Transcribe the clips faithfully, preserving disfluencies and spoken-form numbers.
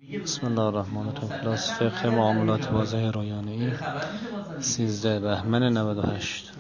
بسم الله الرحمن الرحیم. کلاس فقه معاملات واضح رایانه‌ای سیزده بهمن نود و هشت.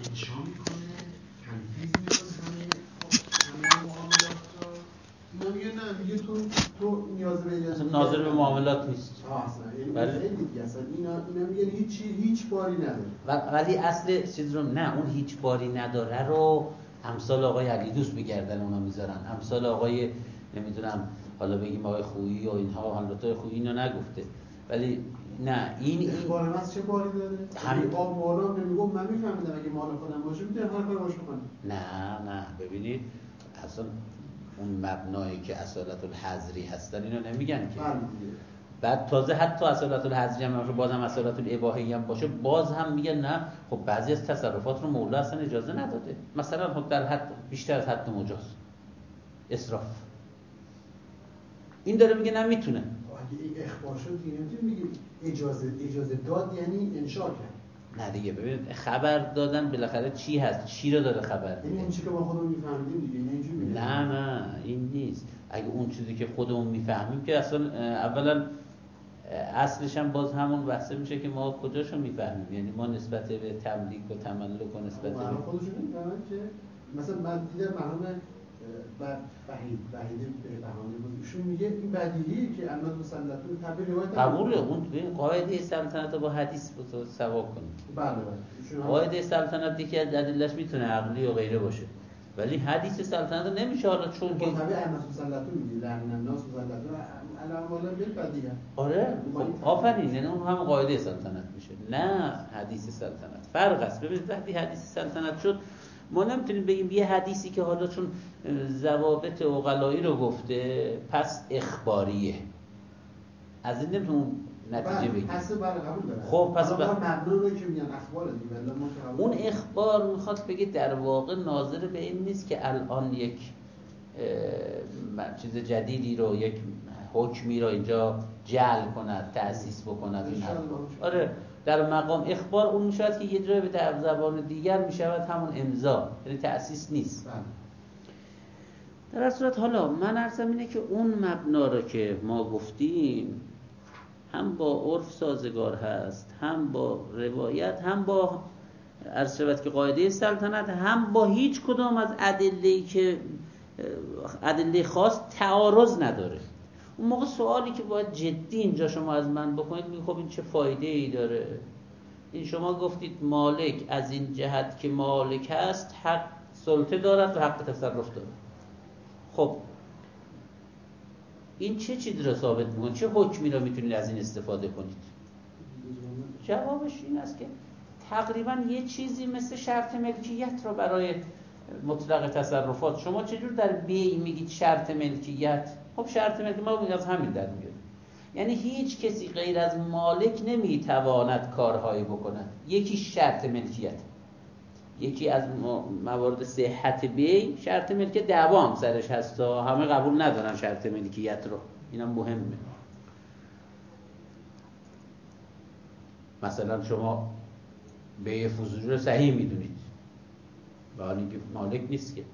ناظر به معاملات نیست. بله. اینا اینا میگن هیچ هیچ باری نداره. ولی اصل چیز رو نه، اون هیچ باری نداره رو امثال آقای علیدوست بگردن اونا میذارن. امثال آقای نمیدونم حالا بگیم آقای خویی و اینها، حالات خویی اینو نگفته. ولی نه این این بار من چه باری داره؟ همین آب مولا نمیگم من میفهمیدم اگه مال خودم باشه میتونم هر کاری باشه کنم. نه نه ببینید اصلا اون مبنایی که اصالت الحظری هستن اینو نمیگن که. بعد تازه حتی اصالت الحظری هم باشه، بازم اصالت الاباحی هم باشه، باز هم میگن نه خب بعضی از تصرفات رو مولا اصلا اجازه نداده. مثلا خب در حد بیشتر از حد مجاز اسراف، این داره میگه نه میتونه. اگه این اخبار شد دیگه نمیتونی میگی اجازه اجازه داد یعنی انشاء کرد. نه دیگه ببینید خبر دادن بالاخره چی هست، چی رو داره خبر میده. این اون چیزی که ما خودمون میفهمیم دیگه اینجوری. نه نه این نیست. اگه اون چیزی که خودمون میفهمیم که اصلا اولا اصلش هم باز همون بحثه میشه که ما کجاشو میفهمیم، یعنی ما نسبت به تملیک و تملک و نسبت به خودشون میفهمن که مثلا من دیدم مرحوم بعد وحید وحید بهبهانی بود ایشون میگه این بدیهیه که امت مسلطون تبع روایت قبوله. اون ببین قاعده سلطنت با حدیث رو سوا کنیم. بله بله. قاعده سلطنت یکی از ادله‌اش میتونه عقلی و غیره باشه، ولی حدیث سلطنت نمیشه حالا چون که تبع امت مسلطون میگه لعن الناس مسلطون الان والا بیل بدیه. آره خب آفرین، یعنی اون هم قاعده سلطنت میشه نه حدیث سلطنت. فرق است. ببینید وقتی حدیث سلطنت شد ما نمیتونیم بگیم یه حدیثی که حالا چون ضوابط عقلایی رو گفته پس اخباریه، از این نمیتونیم نتیجه بگیم. پس برای قبول داره. خب پس برای مبنی که میگن اخبار دیگه ولی اون اخبار میخواد بگه در واقع ناظر به این نیست که الان یک چیز جدیدی رو، یک حکمی رو اینجا جعل کند، تأسیس بکند این حرفا. آره در مقام اخبار اون میشود که یه جای به زبان دیگر میشود همون امضا، یعنی تأسیس نیست. در هر صورت حالا من عرضم اینه که اون مبنا رو که ما گفتیم هم با عرف سازگار هست، هم با روایت، هم با عرض شود که قاعده سلطنت، هم با هیچ کدام از ادله‌ای که ادله خاص تعارض نداره. اون موقع سوالی که باید جدی اینجا شما از من بکنید میگه خب این چه فایده ای داره؟ این شما گفتید مالک از این جهت که مالک هست حق سلطه دارد و حق تصرف دارد. خب این چه چیزی رو ثابت میکنه؟ چه حکمی رو میتونید از این استفاده کنید؟ جوابش این است که تقریبا یه چیزی مثل شرط ملکیت رو برای مطلق تصرفات شما چجور در بیع میگید شرط ملکیت؟ خب شرط ملکیت ما از همین در میاد، یعنی هیچ کسی غیر از مالک نمیتواند کارهایی بکند. یکی شرط ملکیت، یکی از موارد صحت بیع شرط ملکیت، دعوا هم سرش هست، همه قبول ندارن شرط ملکیت رو، اینم مهمه. مثلا شما بیع فضولی رو صحیح میدونید و حالی که مالک نیست که،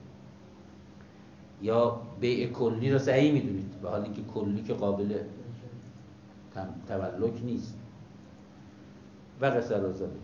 یا بیع کلی رو صحیح میدونید و حالی که کلی که قابل تملک نیست و قصر و زبه.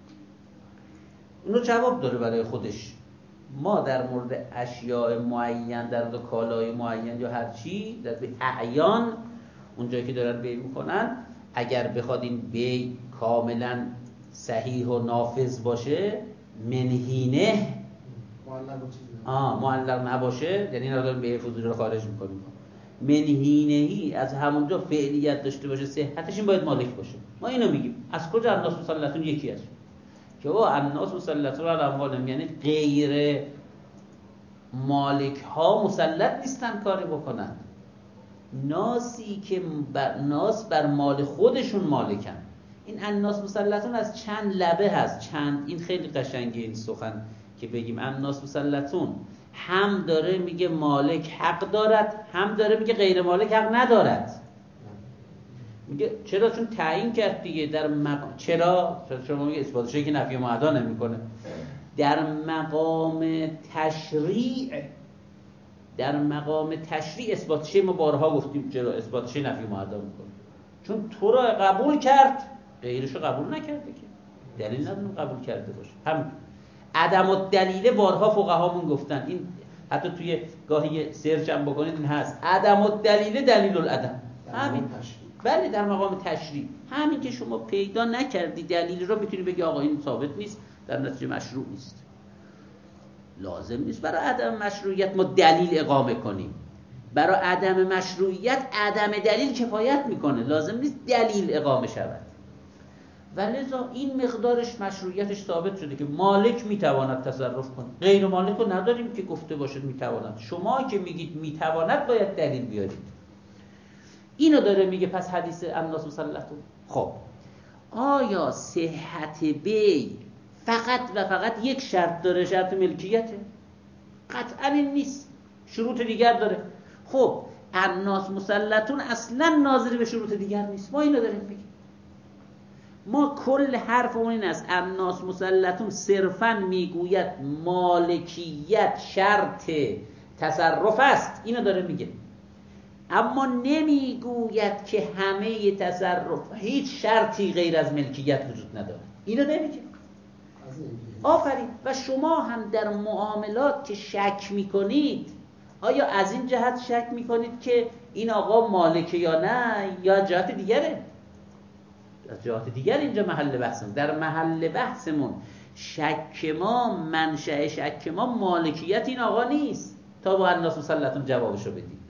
اونو جواب داره برای خودش. ما در مورد اشیاء معین، در مورد کالای معین یا هر چی در به اعیان اونجایی که دارن بیع میکنن، اگر بخواد این بیع کاملا صحیح و نافذ باشه، منهینه آه معلق نباشه، یعنی اینا دارن بیع فضولی رو خارج میکنیم، منهینهی از همونجا فعلیت داشته باشه، صحتش این باید مالک باشه. ما اینو میگیم. از کجا الناس مسلطون یکی است که او الناس مسلطون علی اموالهم، یعنی غیر مالک ها مسلط نیستن کاری بکنن. ناسی که بر ناس بر مال خودشون مالکن. این الناس مسلطون از چند لبه هست، چند. این خیلی قشنگه این سخن که بگیم الناس مسلطون، هم داره میگه مالک حق دارد، هم داره میگه غیر مالک حق ندارد. میگه چرا؟ چون تعیین کرد دیگه در مقام. چرا؟ شما میگه اثبات شیء که نفی معدا نمیکنه. در مقام تشریع، در مقام تشریع اثبات شیء ما بارها گفتیم چرا اثبات شیء نفی معدا میکنه. چون تو را قبول کرد غیرش رو قبول نکرده که دلیل نداریم قبول کرده باشه. هم عدم الدلیل بارها فقهامون گفتن، این حتی توی گاهی سرچ هم بکنید این هست، عدم الدلیل دلیل العدم. همین بله در مقام تشریع، همین که شما پیدا نکردی دلیل رو میتونی بگی آقا این ثابت نیست، در نتیجه مشروع نیست. لازم نیست برای عدم مشروعیت ما دلیل اقامه کنیم. برای عدم مشروعیت عدم دلیل کفایت میکنه، لازم نیست دلیل اقامه شود. و لذا این مقدارش مشروعیتش ثابت شده که مالک میتواند تصرف کنه، غیر مالک رو نداریم که گفته باشه میتواند. شما که میگید میتواند باید دلیل بیارید. اینو داره میگه پس حدیث الناس مسلطون. خب آیا صحت بی فقط و فقط یک شرط داره، شرط ملکیته؟ قطعا این نیست، شروط دیگر داره. خب الناس مسلطون اصلا ناظر به شروط دیگر نیست، ما اینو داریم بگیم. ما کل حرفمون این است الناس مسلطون صرفا میگوید مالکیت شرط تصرف است، اینو داره میگه، اما نمیگوید که همه تصرف هیچ شرطی غیر از ملکیت وجود نداره، اینو نمیگه. آفرین. و شما هم در معاملات که شک میکنید، آیا از این جهت شک میکنید که این آقا مالکه یا نه، یا جهت دیگره؟ از جهت دیگر اینجا محل بحثمون. در محل بحثمون شک ما، منشأ شک ما مالکیت این آقا نیست تا با الناس مسلطون جوابشو بدیم.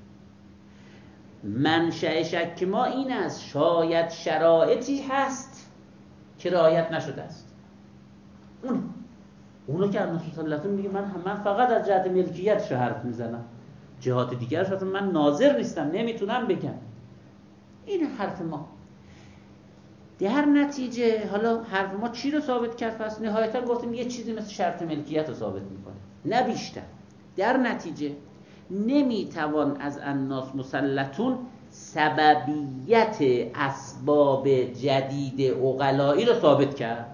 منشأ شک ما این است شاید شرایطی هست که رعایت نشده است. اون اونو که الناس مسلطون میگه من من فقط از جهت ملکیتش حرف میزنم، جهات دیگرش اصلا من ناظر نیستم، نمیتونم بگم. این حرف ما. در نتیجه حالا حرف ما چی رو ثابت کرد؟ پس نهایتا گفتیم یه چیزی مثل شرط ملکیت رو ثابت میکنه، نه بیشتر. در نتیجه نمیتوان از الناس مسلطون سببیت اسباب جدید عقلایی رو ثابت کرد.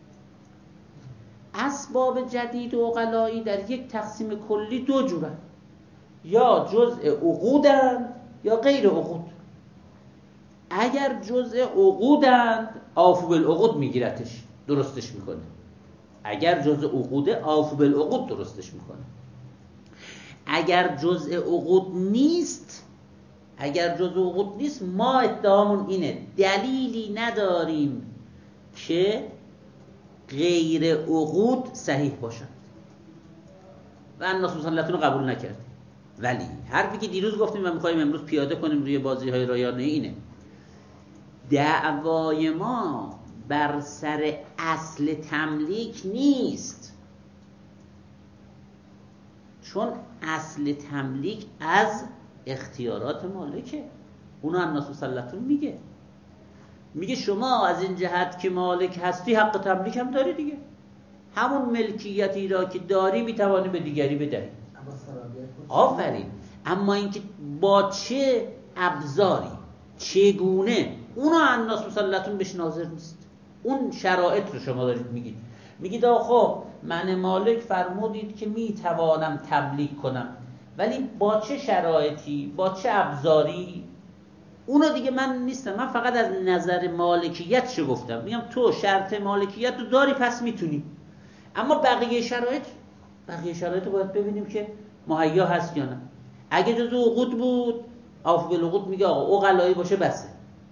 اسباب جدید عقلایی در یک تقسیم کلی دو جورن، یا جزء عقودند یا غیر عقود. اگر جزء عقودند عافو بالعقود میگیرتش، درستش میکنه. اگر جزء عقود عافو بالعقود درستش میکنه. اگر جزء عقود نیست، اگر جزء عقود نیست ما ادعامون اینه دلیلی نداریم که غیر عقود صحیح باشند و الناس مسلطون رو قبول نکردیم. ولی حرفی که دیروز گفتیم و میخوایم امروز پیاده کنیم روی بازی های رایانه اینه، دعوای ما بر سر اصل تملیک نیست، چون اصل تملیک از اختیارات مالکه. اونو الناس مسلطون میگه میگه شما از این جهت که مالک هستی حق تملیک هم داری دیگه، همون ملکیتی را که داری میتوانی به دیگری بدهی. آفرین. اما اینکه با چه ابزاری، چگونه، اونو الناس مسلطون بهش ناظر نیست. اون شرایط رو شما دارید میگید، میگید آخه من مالک فرمودید که میتوانم تملیک کنم، ولی با چه شرایطی، با چه ابزاری، اونو دیگه من نیستم. من فقط از نظر مالکیت شو گفتم، میگم تو شرط مالکیت رو داری پس میتونی، اما بقیه شرایط بقیه شرایط رو باید ببینیم که مهیا هست یا نه. اگه جزء عقود بود عافو بالعقود میگه آقا عقلایی باشه بسه.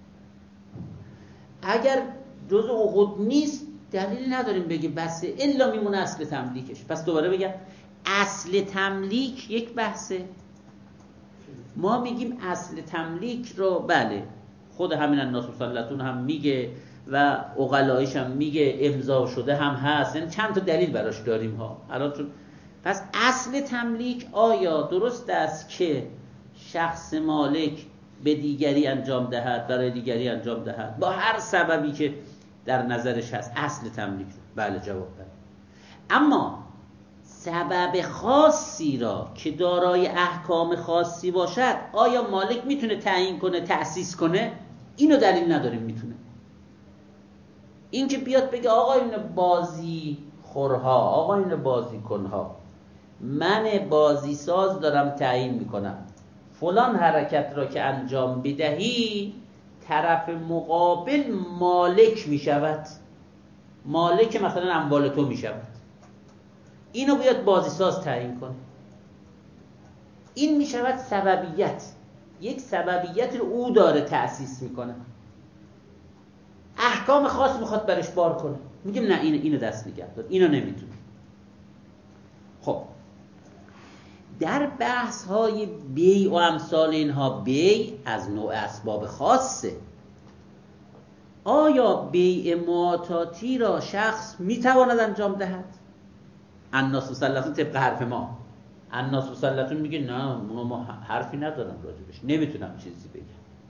اگر جزء عقود نیست دلیل نداریم بگی بسه، الا میمونه اصل تملیکش. پس دوباره بگم اصل تملیک یک بحثه. ما میگیم اصل تملیک رو بله خود همین الناس مسلطون هم میگه و عقلاییش هم میگه، امضا شده هم هست، یعنی چند تا دلیل براش داریم ها الان. چون پس اصل تملیک آیا درست است که شخص مالک به دیگری انجام دهد، برای دیگری انجام دهد با هر سببی که در نظرش هست، اصل تملیک رو بله جواب بده. اما سبب خاصی را که دارای احکام خاصی باشد آیا مالک میتونه تعیین کنه، تأسیس کنه؟ اینو دلیل نداریم میتونه. این که بیاد بگه آقا این بازی خورها، آقا این بازی کنها، من بازی ساز دارم تعیین میکنم فلان حرکت را که انجام بدهی طرف مقابل مالک می شود، مالک مثلا اموال تو می شود. اینو باید بازی ساز تعیین کنه. این می شود سببیت، یک سببیت رو او داره تأسیس میکنه. احکام خاص میخواد برش بار کنه، میگیم نه اینو اینو دست نگه دار، اینو نمیتونه. خب در بحث های بیع و امثال اینها، بیع از نوع اسباب خاصه. آیا بیع معاطاتی را شخص میتواند انجام دهد؟ الناس مسلطون طبق حرف ما، الناس مسلطون میگه نه ما حرفی ندارم راجبش، نمیتونم چیزی بگم.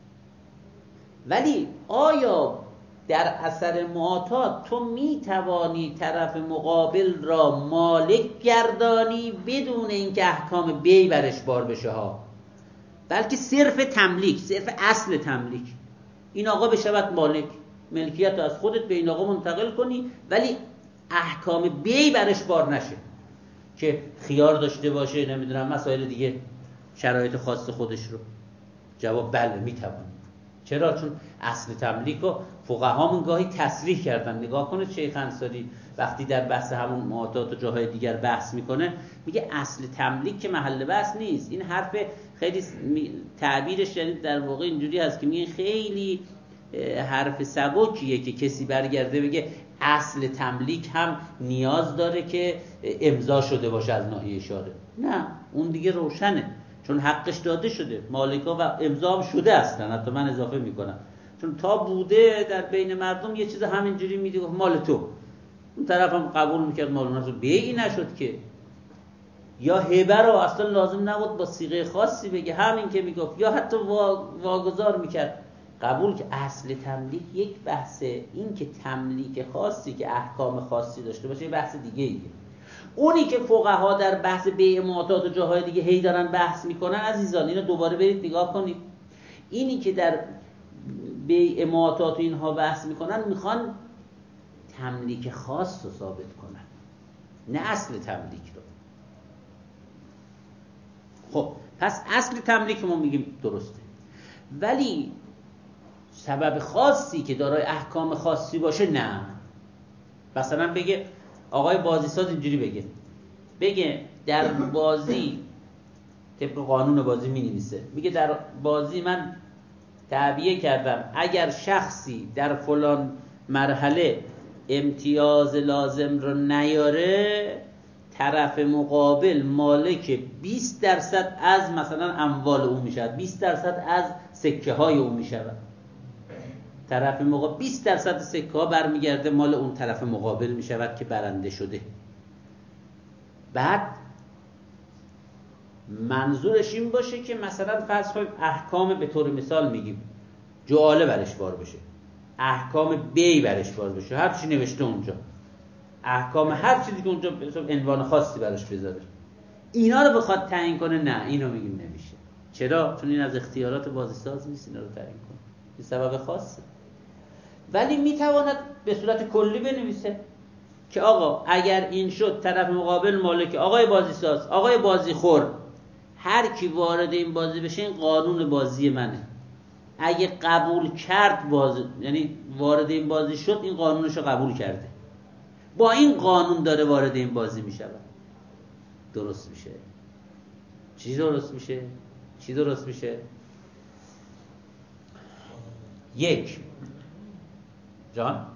ولی آیا در اثر معاطات تو میتوانی طرف مقابل را مالک گردانی بدون اینکه احکام بیع برش بار بشه ها، بلکه صرف تملیک، صرف اصل تملیک، این آقا بشود مالک، ملکیت رو از خودت به این آقا منتقل کنی، ولی احکام بیع برش بار نشه که خیار داشته باشه، نمیدونم مسائل دیگه، شرایط خاص خودش رو. جواب بله میتوانی. چرا؟ چون اصل تملیک رو فقهامون گاهی تصریح کردن. نگاه کنه شیخ انصاری وقتی در بحث همون معاطات و جاهای دیگر بحث میکنه، میگه اصل تملیک که محل بحث نیست. این حرف خیلی تعبیرش یعنی در واقع اینجوری هست که میگه خیلی حرف سبکیه که کسی برگرده بگه اصل تملیک هم نیاز داره که امضا شده باشه از ناحیه شارع. نه، اون دیگه روشنه، چون حقش داده شده، مالکا و امضا هم شده اصلا، حتی من اضافه میکنم، چون تا بوده در بین مردم یه چیز همینجوری میدی گفت مال تو، اون طرف هم قبول میکرد مال اون، بیعی نشد که. یا هبه رو اصلا لازم نبود با صیغه خاصی بگه، همین که میگفت، یا حتی واگذار میکرد، قبول. که اصل تملیک یک بحثه، این که تملیک خاصی که احکام خاصی داشته باشه یه بحث دیگه ایه. اونی که فقها در بحث بیع معاطات و جاهای دیگه هی دارن بحث میکنن، عزیزان اینو دوباره برید نگاه کنید، اینی که در بیع معاطات و اینها بحث میکنن میخوان تملیک خاص رو ثابت کنن، نه اصل تملیک رو. خب پس اصل تملیک ما میگیم درسته، ولی سبب خاصی که دارای احکام خاصی باشه نه. مثلا بگه آقای بازی ساز اینجوری بگه بگه در بازی، طبق قانون بازی می نویسه، میگه در بازی من تعبیه کردم اگر شخصی در فلان مرحله امتیاز لازم رو نیاره، طرف مقابل مالک بیست درصد از مثلا اموال او می شود، بیست درصد از سکه های او می شود. طرف مقابل بیست درصد سکه ها برمیگرده مال اون طرف مقابل می شود که برنده شده. بعد منظورش این باشه که مثلا فرض کنیم احکام، به طور مثال میگیم جعاله برش بار بشه، احکام بیع برش بار بشه، هر چی نوشته اونجا، احکام هر چیزی که اونجا عنوان خاصی براش بذاره، اینا رو بخواد تعیین کنه، نه اینو میگیم نمیشه. چرا؟ چون این از اختیارات بازیساز نیست اینا رو تعیین کنه، این سبب خاصه. ولی میتواند به صورت کلی بنویسه که آقا اگر این شد، طرف مقابل مالک، آقای بازیساز، آقای بازیخور، هر کی وارد این بازی بشه این قانون بازی منه، اگه قبول کرد بازی، یعنی وارد این بازی شد، این قانونشو قبول کرده، با این قانون داره وارد این بازی میشه، درست میشه. چی درست میشه؟ چی درست میشه؟ یک جان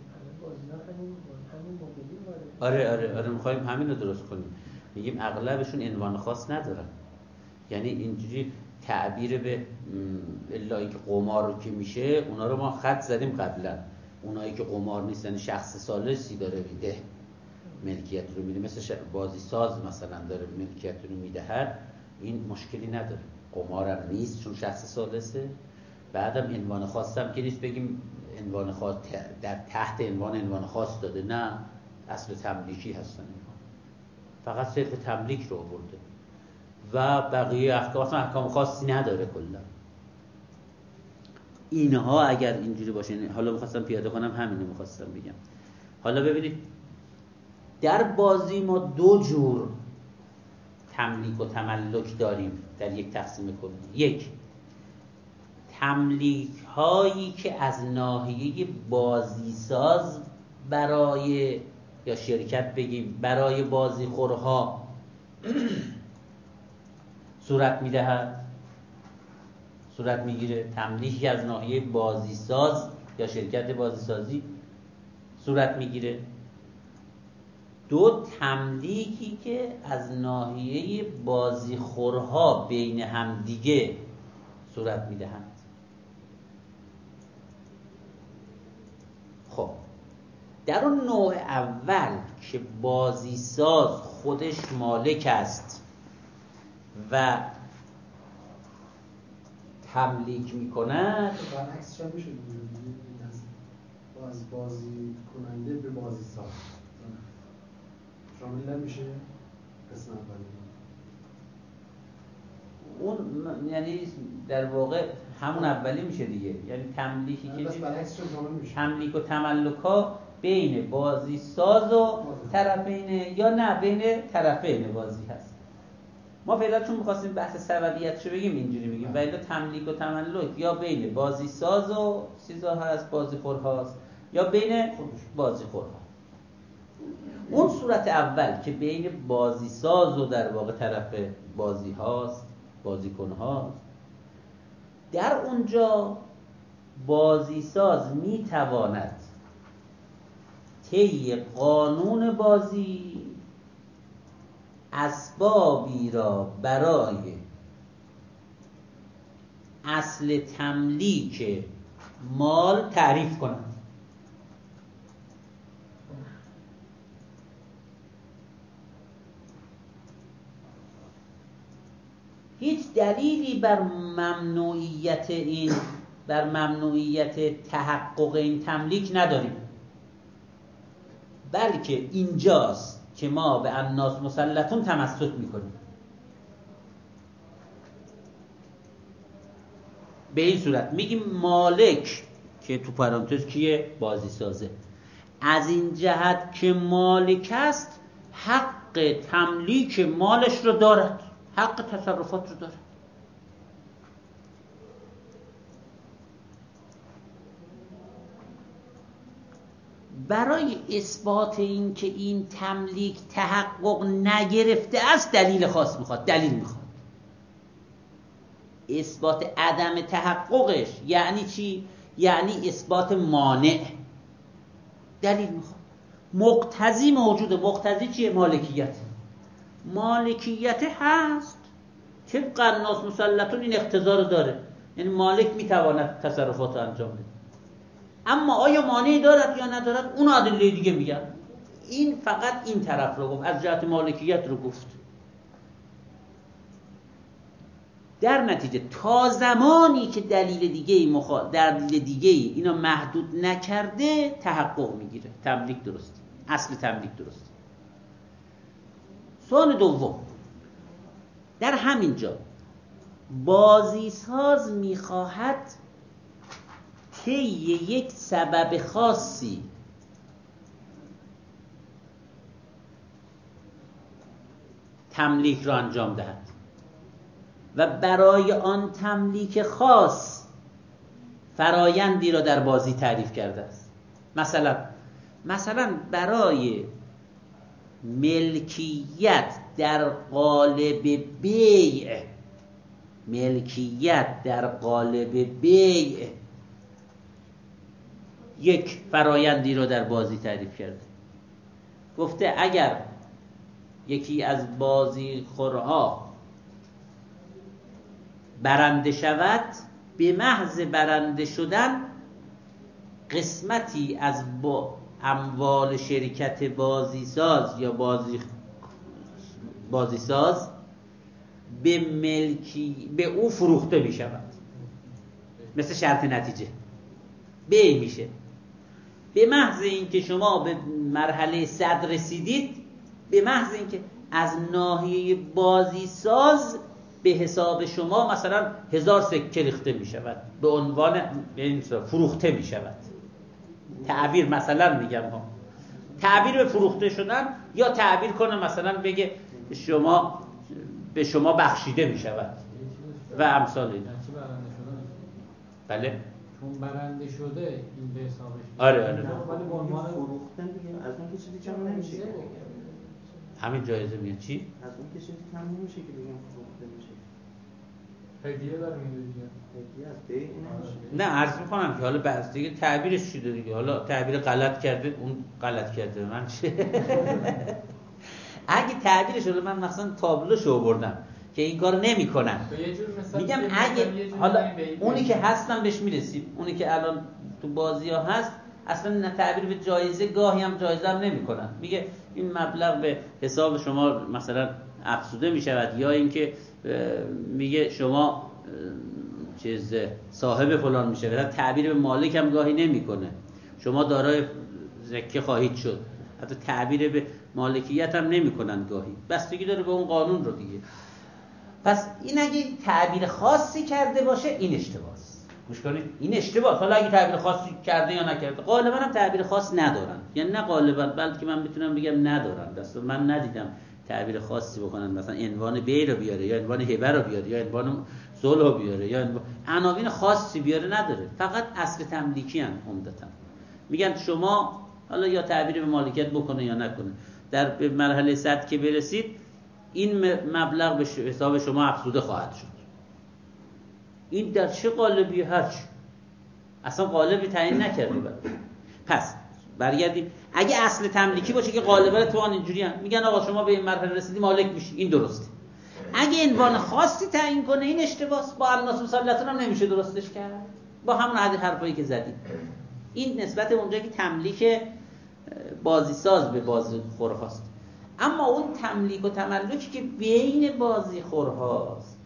آره آره آره میخوایم همین رو درست کنیم. میگیم اغلبشون عنوان خاص ندارن، یعنی اینجوری تعبیر به الا اینکه قمار رو که میشه، اونا رو ما خط زدیم قبلا. اونایی که قمار نیستن، شخص ثالثی داره میده ملکیت رو میده، مثل بازی ساز مثلا داره ملکیت رو میدهد، این مشکلی نداره. قمارم نیست چون شخص ثالثه، بعدم عنوان خاصم که نیست بگیم عنوان خاص در تحت عنوان عنوان خاص داده، نه، اصل تملیکی هستن، فقط صرف تملیک رو آورده و بقیه احکام اصلا احکام خاصی نداره کلا. اینها اگر اینجوری باشه، حالا میخواستم پیاده کنم همینو میخواستم بگم. حالا ببینید در بازی ما دو جور تملیک و تملک داریم در یک تقسیم کلی. یک، تملیک هایی که از ناحیه بازیساز برای یا شرکت بگیم برای بازیخورها صورت میدهد، صورت میگیره. تملیکی از ناحیه بازیساز یا شرکت بازیسازی صورت میگیره. دو، تملیکی که از ناحیه بازیخورها بین هم دیگه صورت میدهند. خب در اون نوع اول که بازیساز خودش مالک است و تملیک میکند، برعکسش هم میشه از بازی کننده به بازی ساز شامل نمیشه قسم اولی. اون یعنی در واقع همون اولی میشه دیگه، یعنی تملیکی که تملیک و تملک ها بین بازی ساز و طرفین یا نه بین طرفین بازی هست. ما فعلا چون می‌خواستیم بحث سببیتشو بگیم اینجوری میگیم، ولی تملیک و تملک یا بین بازی ساز و چیزا هست، بازیخور هاست، یا بین بازیخور ها. اون صورت اول که بین بازی ساز و در واقع طرف بازی هاست، بازیکن هاست، در اونجا بازی ساز میتواند طی قانون بازی اسبابی را برای اصل تملیک مال تعریف کند. هیچ دلیلی بر ممنوعیت این بر ممنوعیت تحقق این تملیک نداریم، بلکه اینجاست که ما به الناس مسلطون تمسک میکنیم. به این صورت میگیم مالک که تو پرانتز کیه؟ بازی سازه. از این جهت که مالک است حق تملیک مالش رو دارد، حق تصرفات رو دارد. برای اثبات این که این تملیک تحقق نگرفته است دلیل خاص میخواد، دلیل میخواد. اثبات عدم تحققش یعنی چی؟ یعنی اثبات مانع. دلیل میخواد. مقتضی موجوده. مقتضی چیه؟ مالکیت. مالکیت هست، طبق الناس مسلطون این اقتضا رو داره، یعنی مالک میتواند تصرفات رو انجام بده. اما آیا مانعی دارد یا ندارد اون ادله دیگه میگن. این فقط این طرف رو گفت، از جهت مالکیت رو گفت. در نتیجه تا زمانی که دلیل دیگه‌ای مخالف دلیل دیگه‌ای اینا محدود نکرده تحقق میگیره، تملیک درست، اصل تملیک درست. سوال دوم، در همین جا بازیساز میخواهد طی یک سبب خاصی تملیک را انجام دهد و برای آن تملیک خاص فرایندی را در بازی تعریف کرده است. مثلا مثلا برای ملکیت در قالب بیع، ملکیت در قالب بیع یک فرایندی رو در بازی تعریف کرده. گفته اگر یکی از بازیخورها برنده شود، به محض برنده شدن قسمتی از با اموال شرکت بازیساز یا بازی بازیساز به ملکی به او فروخته می شود. مثل شرط نتیجه بیع میشه. به محض اینکه شما به مرحله صد رسیدید، به محض اینکه از ناحیه بازیساز به حساب شما مثلا هزار سکه ریخته می شود، به عنوان فروخته می شود. تعبیر مثلا میگم ها، تعبیر به فروخته شدن، یا تعبیر کنه مثلا بگه شما به شما بخشیده می شود و امثال این. بله چون برنده شده این به حسابش. آره آره. ولی به عنوان فروختن دیگه از اون که چیزی کم نمیشه. همین جایزه میاد چی؟ از اون که چیزی کم نمیشه که بگم فروخته میشه. هدیه داره میده دیگه. هدیه از بی نمیشه. نه عرض میکنم که حالا بعضی دیگه تعبیرش شده دیگه، حالا تعبیر غلط کرده اون غلط کرده من چه اگه تعبیرش رو من مثلا تابلوشو آوردم که این کار نمیکنن، میگم اگه حالا اونی که هستم بهش میرسیم، اونی که الان تو بازی ها هست اصلا نه تعبیر به جایزه، گاهی هم جایزه هم نمیکنن، میگه این مبلغ به حساب شما مثلا افزوده میشود، یا اینکه میگه شما چیز صاحب فلان میشه، مثلا تعبیر به مالک هم گاهی نمیکنه، شما دارای زکه خواهید شد، حتی تعبیر به مالکیت هم نمیکنن گاهی، بستگی داره به اون قانون رو دیگه. پس این اگه تعبیر خاصی کرده باشه این اشتباهه. گوش کنید این اشتباهه. حالا اگه تعبیر خاصی کرده یا نکرده، غالبا هم تعبیر خاص ندارن، یعنی نه غالبا بلکه من میتونم بگم ندارن، دست من ندیدم تعبیر خاصی بکنن، مثلا عنوان بی رو بیاره یا عنوان هبه رو بیاره یا عنوان صلح رو بیاره یا عنوان عناوین خاصی بیاره، نداره، فقط اصل تملیکی ان عمدتاً. میگن شما حالا یا تعبیر به مالکیت بکنه یا نکنه، در به مرحله صد که برسید این مبلغ به حساب شما افزوده خواهد شد. این در چه قالبی؟ هرچی، اصلا قالبی تعیین نکرده برد. پس برگردیم، اگه اصل تملیکی باشه که غالبا تو آن اینجوری هم میگن آقا شما به این مرحله رسیدی مالک میشی، این درسته. اگه عنوان خاصی تعیین کنه این اشتباهه، با الناس مسلطون هم نمیشه درستش کرد، با همون عدد حرفایی که زدید. این نسبت اونجا که تملیک بازی ساز به بازی خورهاست، اما اون تملیک و تملکی که بین بازی خورهاست.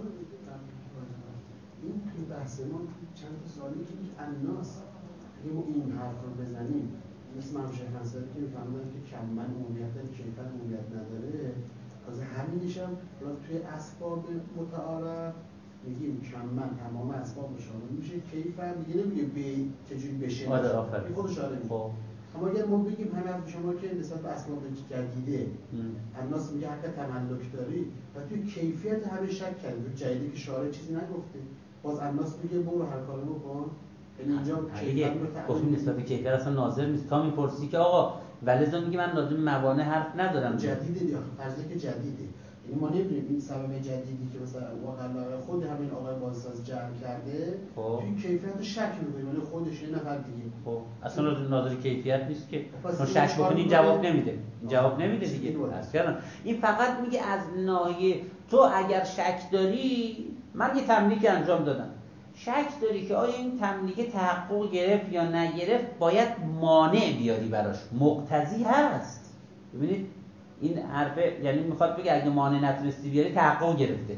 این توی بحث ما چند تا سوالی که الناس اگه ما این حرف رو بزنیم، مثل من شیخ انصاری که میفهمدن که کمن عمومیت داره کیفر عمومیت نداره، از همینش هم توی اسباب متعارف میگیم کمن تمام اسباب شامل میشه، کیفر دیگه نمیگه به چجوری بشه، آره آفرین خودش آره میگه. اما اگر ما بگیم همه حرف شما که نسبت به اسباب جدیده الناس میگه حق تملک داری و توی کیفیت همه شک کردیم، تو جدیده که شارع چیزی نگفته، باز الناس میگه برو هر کارو بکن. یعنی اینجا دیگه گفتیم نسبت به کیفیت اصلا ناظر نیست. تا میپرسی که آقا ولذا میگه من لازم موانع حرف ندارم، جدیده دیگه، فرضی که جدیده، یعنی ما نمیدونیم این سبب جدیدی که مثلا واقعا خود همین آقای بازساز جمع کرده توی کیفیت شک می‌کنه، یعنی خودش یه نفر دیگه. خب اصلا ناظر کیفیت نیست که ما شک بکنیم جواب نمیده، جواب نمیده دیگه. اصلا این فقط میگه از ناحیه تو اگر شک داری، من یه تملیک انجام دادم، شک داری که آیا این تملیک تحقق گرفت یا نگرفت، باید مانع بیاری براش، مقتضی هست. ببینید این حرفه یعنی میخواد بگه اگه مانع نتونستی بیاری تحقق گرفته.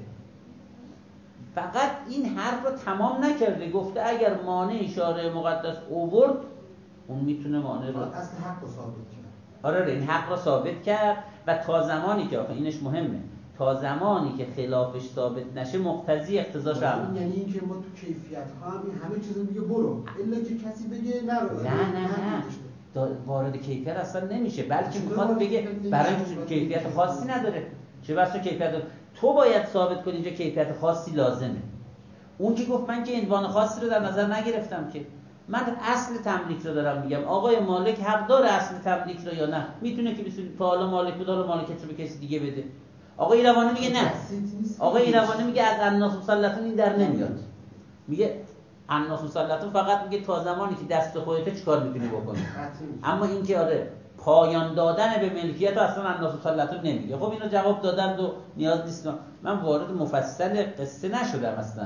فقط این حرف رو تمام نکرده، گفته اگر مانع شارع مقدس اوورد اون میتونه مانع رو اصل حق رو ثابت کرد. آره این حق رو ثابت کرد و تا زمانی که آخه اینش مهمه، تا زمانی که خلافش ثابت نشه مقتضی اقتضاش عمل. یعنی اینکه ما تو کیفیت ها هم همه چیزو میگه برو، الا که کسی بگه نرو. نه نه نه وارد کیفیت اصلا نمیشه، بلکه میخواد بگه برای کیفیت خاصی نداره. چه بسا کیفیت تو باید ثابت کنی اینجا کیفیت خاصی لازمه. اون که گفت من که عنوان خاصی رو در نظر نگرفتم، که من اصل تملیک رو دارم میگم، آقای مالک حق داره اصل تملیک رو یا نه، میتونه که بسید تا حالا مالک بود حالا مالکیت رو به کسی دیگه بده. آقای ایروانی میگه نه، آقای ایروانی میگه از الناس مسلطون این در نمیاد، میگه الناس مسلطون فقط میگه تا زمانی که دست خودت چیکار میتونی بکنی، اما این که آره پایان دادن به ملکیت رو اصلا الناس مسلطون نمیگه. خب اینو جواب دادن و نیاز نیست. من وارد مفصل قصه نشدم اصلا،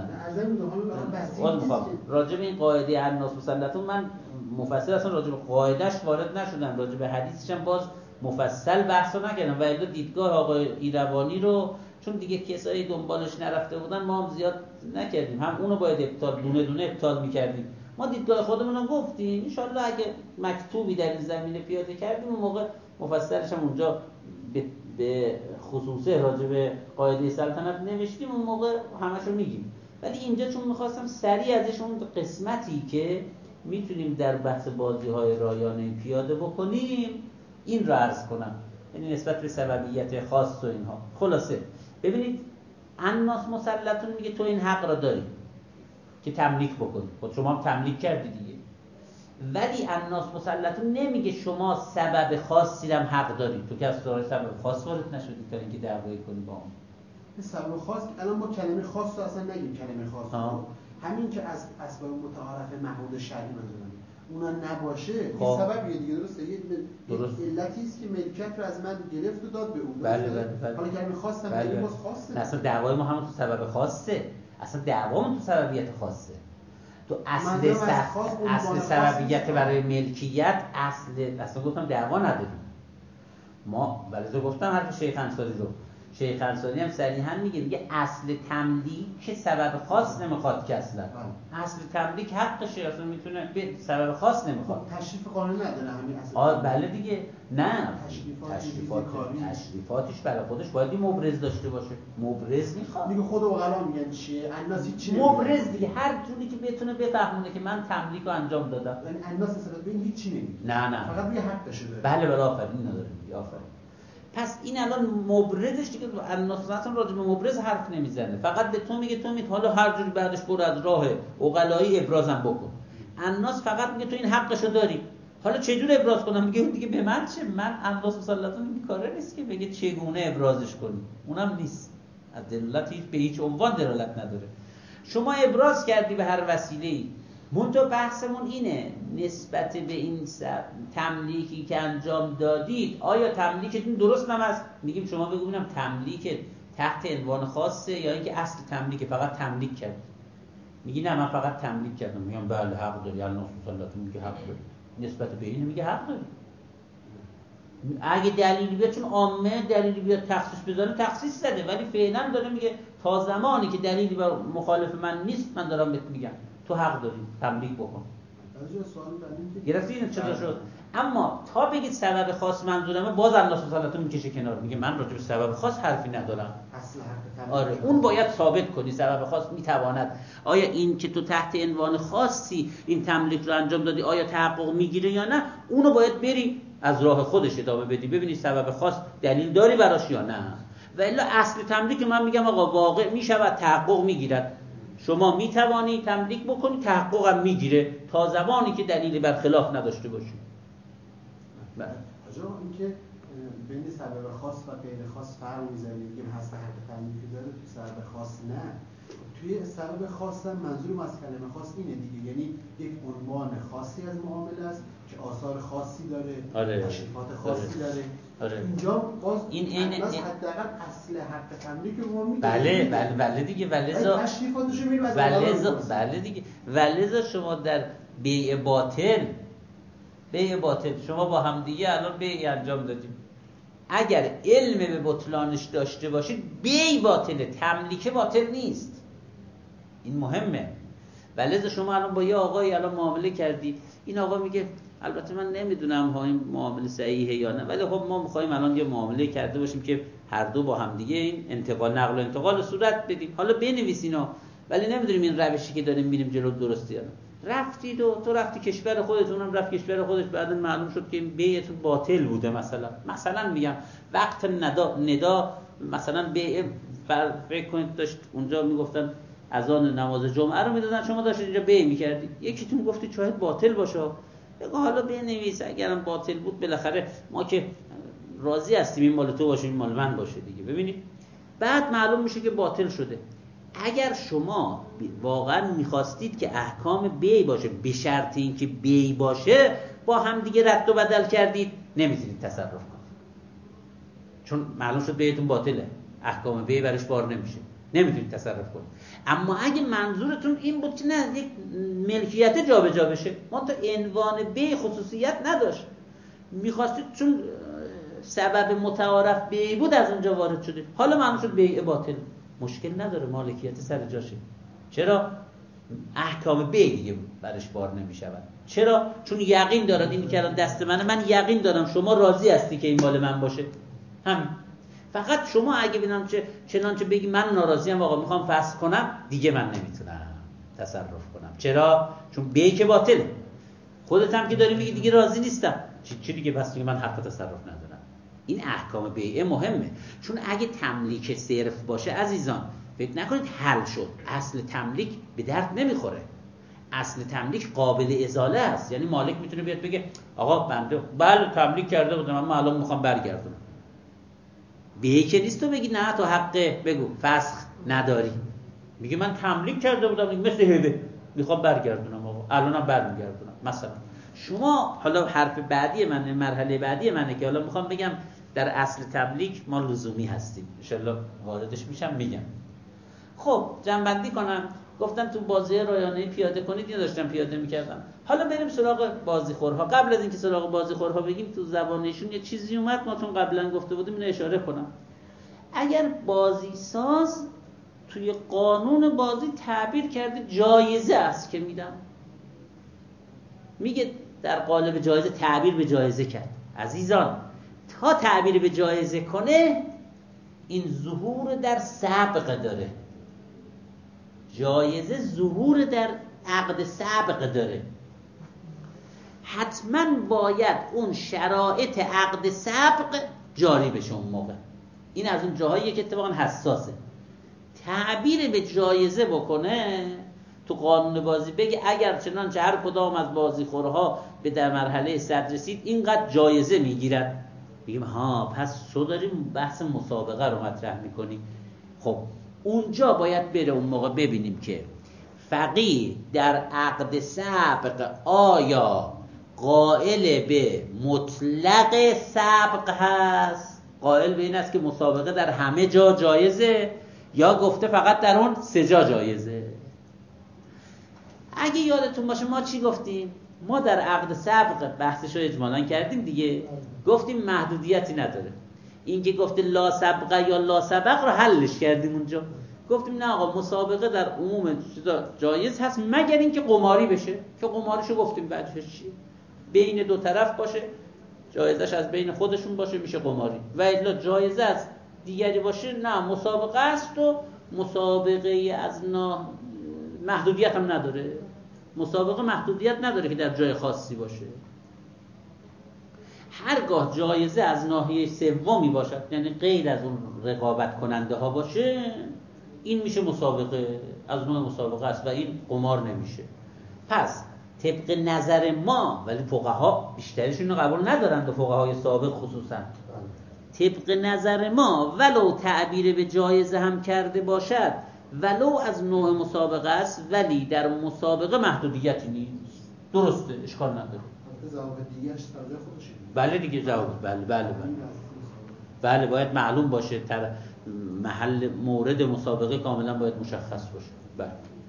راجع به این قاعده الناس مسلطون من مفصل اصلا راجع به قاعدهش وارد نشدم، راجع به حدیثش هم باز مفصل بحث رو نکردم و الا دیدگاه آقای ایروانی رو چون دیگه کسایی دنبالش نرفته بودن ما هم زیاد نکردیم، هم اونو باید ابطال دونه دونه ابطال میکردیم. ما دیدگاه خودمون رو گفتیم، ان شاءالله اگه مکتوبی در این زمینه پیاده کردیم اون موقع مفصلش هم اونجا به, به خصوصه راجع به قاعده سلطنت نوشتیم، اون موقع همشو میگیم. ولی اینجا چون میخواستم سریع ازش اون قسمتی که میتونیم در بحث بازی‌های رایانه پیاده بکنیم این رو عرض کنم، یعنی نسبت به سببیت خاص و اینها. خلاصه ببینید الناس مسلطون میگه تو این حق را داری، که تملیک بکنی. خود شما هم تملیک کردی دیگه. ولی الناس مسلطون نمیگه شما سبب خاصی هم حق داری. تو که از سراغ سبب خاص وارد نشدی تا اینکه دعوایی کنی با اون. سبب خاص الان ما کلمه خاص رو اصلا نگیم. کلمه خاص رو همین که از اسباب متعارف معهود شرعی منظورم اونا نباشه یه سببیه دیگه، درسته؟ یه درست. علتی است که ملکیت رو از من گرفت و داد به اون. بله بله بله. حالا کلمه خاص هم بله بله. خاصه. اصلا دعوای ما همون تو سبب خاصه. اصلا دعوامون تو سببیت خاصه. تو اصل سب... اصل سببیت برای ملکیت اصل اصلا گفتم دعوا نداریم ما. ولی گفتم حرف شیخ انصاری رو. شیخ انصاری هم صریحا میگه میگه اصل تملیک سبب خاص نمیخواد که اصلا اصل تملیک حقشه، اصلا میتونه به سبب خاص نمیخواد. تشریف قانونی نداره همین اصل. آه بله دیگه. نه تشریفات تشریفات تشریفاتش برای خودش باید یه مبرز داشته باشه. مبرز میخواد دیگه. خود عقلا میگن چیه الناسی چیه مبرز دیگه، هر جوری که بتونه بفهمونه که من تملیک رو انجام دادم. یعنی الناس اصلا ببین هیچ چی نمیگه. نه نه فقط روی حق بشه داره. بله بله آفرین نداره میگه. آفرین. پس این الان مبرزش دیگه الناس اصلا راجع به مبرز حرف نمیزنه، فقط به تو میگه تو میگه حالا هر جوری بعدش برو از راه عقلایی ابرازم بکن. الناس فقط میگه تو این حقشو داری. حالا چه جور ابراز کنم؟ میگه دیگه به من چه؟ من الناس مسلطون این کاره نیست که بگه چگونه ابرازش کنی، اونم نیست. از دلالت هیچ به هیچ عنوان دلالت نداره. شما ابراز کردی به هر وسیله‌ای. منتها بحثمون اینه نسبت به این تملیکی که انجام دادید آیا تملیکتون درست هم است؟ میگیم شما بگو ببینم تملیک تحت عنوان خاصه یا اینکه اصل تملیک فقط تملیک کرد. میگی نه من فقط تملیک کردم. میگم بله حق داری. الناس مسلطون میگه حق داری. نسبت به اینه میگه حق داری. اگه دلیلی بیاد، چون عامه دلیلی بیاد تخصیص بذاره تخصیص زده، ولی فعلا داره میگه تا زمانی که دلیلی بر مخالف من نیست من دارم بهت میگم تو حق داری تملیک بکن. گرفتین چطور شد؟ اما تا بگید سبب خاص منظورمه باز الناس مسلطون میکشه کنار، میگه من راجع به سبب خاص حرفی ندارم. آره اون باید ثابت کنی سبب خاص میتواند. آیا این که تو تحت عنوان خاصی این تملیک رو انجام دادی آیا تحقق میگیره یا نه؟ اونو باید بری از راه خودش ادامه بدی ببینی سبب خاص دلیل داری براش یا نه. و الا اصل تملیک من میگم آقا واقع میشود تحقق میگیرد. شما میتوانی تملیک بکنی تحقق هم میگیره تا زمانی که دلیلی بر خلاف نداشته باشی. بله. آجا این که بین سبب خاص و غیر خاص فرق می‌ذاریم، میگیم هست حق تملیک داره تو سبب خاص نه. توی سبب خاص هم منظورم از کلمه خاص اینه دیگه، یعنی یک عنوان خاصی از معامله است که آثار خاصی داره، آره. تشریفات خاصی آره. داره. آره. اینجا باز این این حداقل اصل حق تملیک رو ما میگیم. بله بله بله دیگه ولذا تشریفاتشو میگیم از ولذا بله دیگه ولذا شما در بیع باطل بیع باطل شما با هم دیگه الان بیع انجام دادیم. اگر علم به بطلانش داشته باشید بیع باطله، تملیک باطل نیست. این مهمه. ولذا شما الان با یه آقایی الان معامله کردی، این آقا میگه البته من نمیدونم ها این معامله صحیحه یا نه، ولی خب ما میخوایم الان یه معامله کرده باشیم که هر دو با هم دیگه این انتقال نقل و انتقال صورت بدیم. حالا بنویسینا ولی نمیدونیم این روشی که داریم میریم جلو درسته یا نه. رفتید و تو رفتی کشور خودتون، هم رفت کشور خودش، بعدن معلوم شد که این بیعتون باطل بوده. مثلا مثلا میگم وقت ندا ندا مثلا بیع فکر کنید داشت اونجا میگفتن اذان نماز جمعه رو میدادن، شما داشتید اینجا بیع میکردید، یکیتون گفتی شاید باطل باشه، بگو حالا بنویس اگرم باطل بود بالاخره ما که راضی هستیم این مال تو باشه این مال من باشه دیگه. ببینید بعد معلوم میشه که باطل شده. اگر شما واقعا میخواستید که احکام بیع باشه به شرط اینکه بیع باشه با هم دیگه رد و بدل کردید نمیتونید تصرف کنید، چون معلوم شد بیعتون باطله، احکام بیع برش بار نمیشه، نمیتونید تصرف کنید. اما اگه منظورتون این بود که نه یک ملکیت جابجا بشه، منتها عنوان بیع خصوصیت نداشت، میخواستید چون سبب متعارف بیع بود از اونجا وارد شده، حالا معلوم شد بیع باطل، مشکل نداره، مالکیت سر جاشه. چرا؟ احکام بیع دیگه برش بار نمیشود. چرا؟ چون یقین دارد این که الان دست منه، من یقین دارم شما راضی هستی که این مال من باشه. همین. فقط شما اگه ببینم چه چنانچه بگی من ناراضیم آقا میخوام فسخ کنم، دیگه من نمیتونم تصرف کنم. چرا؟ چون بیع که باطله. خودت هم که داری میگی دیگه راضی نیستم، چی چی دیگه بس دیگه من حق تصرف ندارم. این احکام بیع مهمه، چون اگه تملیک صرف باشه عزیزان فکر نکنید حل شد. اصل تملیک به درد نمیخوره. اصل تملیک قابل ازاله است. یعنی مالک میتونه بیاد بگه آقا بنده بله تملیک کرده بودم اما الان میخوام برگردونم. به یکی نیست تو بگی نه تو حقه بگو فسخ نداری. میگه من تملیک کرده بودم مثل هبه میخوام برگردونم آقا الانم برمیگردونم. مثلا شما حالا حرف بعدی من مرحله بعدی منه که حالا میخوام بگم در اصل تملیک ما لزومی هستیم. ان شاءالله واردش میشم میگم. خب جنبندی کنم. گفتم تو بازی رایانه پیاده کنید یا داشتم پیاده میکردم. حالا بریم سراغ بازیخورها. قبل از اینکه سراغ بازیخورها بگیم تو زبانشون یه چیزی اومد ما چون قبلا گفته بودیم اینو اشاره کنم. اگر بازی ساز توی قانون بازی تعبیر کرده جایزه است که میدم، میگه در قالب جایزه تعبیر به جایزه کرد. عزیزان تا تعبیر به جایزه کنه این ظهور در سبق داره. جایزه ظهور در عقد سبق داره. حتما باید اون شرایط عقد سبق جاری بشه اون موقع. این از اون جاهاییه که اتفاقا حساسه. تعبیر به جایزه بکنه تو قانون بازی بگه اگر چنانچه هر کدام از بازیخورها به در مرحله صد رسید اینقدر جایزه میگیرد. بگیم ها پس تو داریم بحث مسابقه رو مطرح میکنی. خب اونجا باید بره اون موقع ببینیم که فقیه در عقد سبق آیا قائل به مطلق سبق هست، قائل به این است که مسابقه در همه جا جایزه، یا گفته فقط در اون سه جا جایزه. اگه یادتون باشه ما چی گفتیم؟ ما در عقد سبق بحثش رو اجمالاً کردیم دیگه. گفتیم محدودیتی نداره. این که گفته لا سبق یا لا سبق رو حلش کردیم اونجا. گفتیم نه آقا مسابقه در عموم جایز هست مگر اینکه قماری بشه که قماریشو گفتیم بعدش چی؟ بین دو طرف باشه، جایزش از بین خودشون باشه میشه قماری. و الا جایزه از دیگری باشه نه مسابقه است و مسابقه از نا... محدودیت هم نداره. مسابقه محدودیت نداره که در جای خاصی باشه. هرگاه جایزه از ناحیه سومی باشد یعنی غیر از اون رقابت کننده ها باشه این میشه مسابقه، از نوع مسابقه است و این قمار نمیشه. پس طبق نظر ما، ولی فقها بیشترشون رو قبول ندارند و فقهای سابق خصوصا، طبق نظر ما ولو تعبیر به جایزه هم کرده باشد ولو از نوع مسابقه است ولی در مسابقه محدودیتی نیست. درسته اشکال نداره. جواب دیگه‌اش تازه خودشه. بله دیگه جواب بله بله بله. بله باید معلوم باشه تر محل مورد مسابقه کاملا باید مشخص باشه. بله.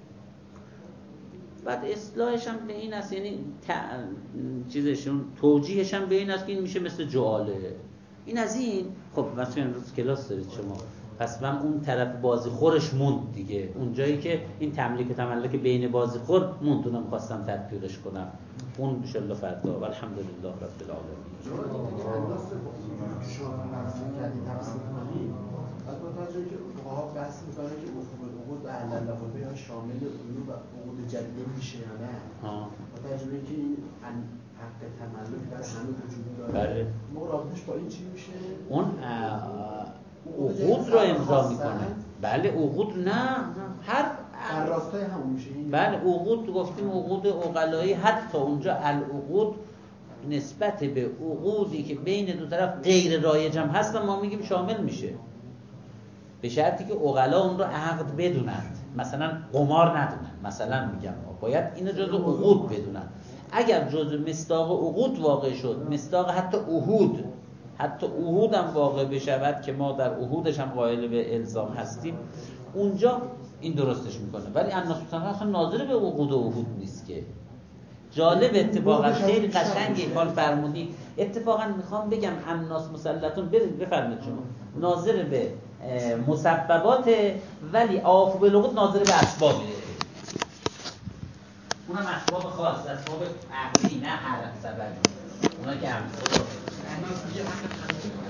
بعد اصلاحش هم به این است یعنی ت... چیزشون توجیهش هم به این است که این میشه مثل جعاله. این از این خب مثلا امروز کلاس دارید شما پس من اون طرف بازی خورش موند دیگه. اون جایی که این تملیک و تملک بین بازی خور موند اونم خواستم تطبیقش کنم. اون ان شاء الله فردا و الحمدلله رب العالمین. البته که فقها بحث می‌کنن که عقود و علل عقود شامل علوم و عقود جدید میشه یا نه. ها. با تجربه که این حق تملک در همه وجود داره. بله. مرادش با این چی میشه؟ اون عقود رو امضا میکنه. بله عقود نه هر هر راستای همون میشه. بله عقود گفتیم عقود عقلایی حتی اونجا العقود نسبت به عقودی که بین دو طرف غیر رایج هم هست ما میگیم شامل میشه به شرطی که عقلا اون رو عقد بدونند. مثلا قمار ندونن مثلا میگم باید اینو جزء عقود بدونن. اگر جزء مصداق عقود واقع شد مصداق حتی عهود حتی عهود هم واقع بشود که ما در عهودش هم قائل به الزام هستیم اونجا این درستش میکنه. ولی الناس اصلا ناظر به عقود و عهود نیست که. جالب اتفاقا خیلی قشنگه کار فرمودی. اتفاقا میخوام بگم الناس مسلطون برید بفرمایید شما ناظر به مسببات ولی عواقب العقود ناظر به اسبابه. اونم اسباب خاص اسباب عقلی نه هر سببی اونا که هم